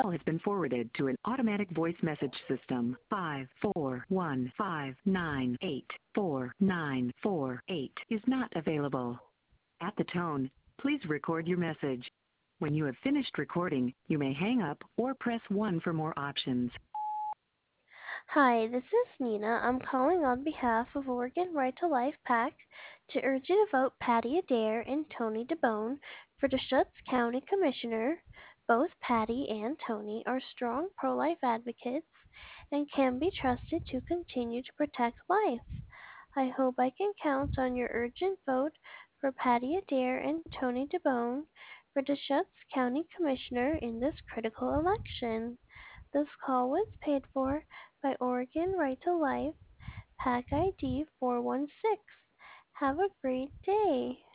call has been forwarded to an automatic voice message system. 54159849498 is not available. At the tone, please record your message. When you have finished recording, you may hang up or press 1 for more options. Hi, this is Nina. I'm calling on behalf of Oregon Right to Life PAC to urge you to vote Patty Adair and Tony DeBone for Deschutes County Commissioner. Both Patty and Tony are strong pro-life advocates and can be trusted to continue to protect life. I hope I can count on your urgent vote for Patty Adair and Tony DeBone for Deschutes County Commissioner in this critical election. This call was paid for by Oregon Right to Life, PAC ID 416. Have a great day.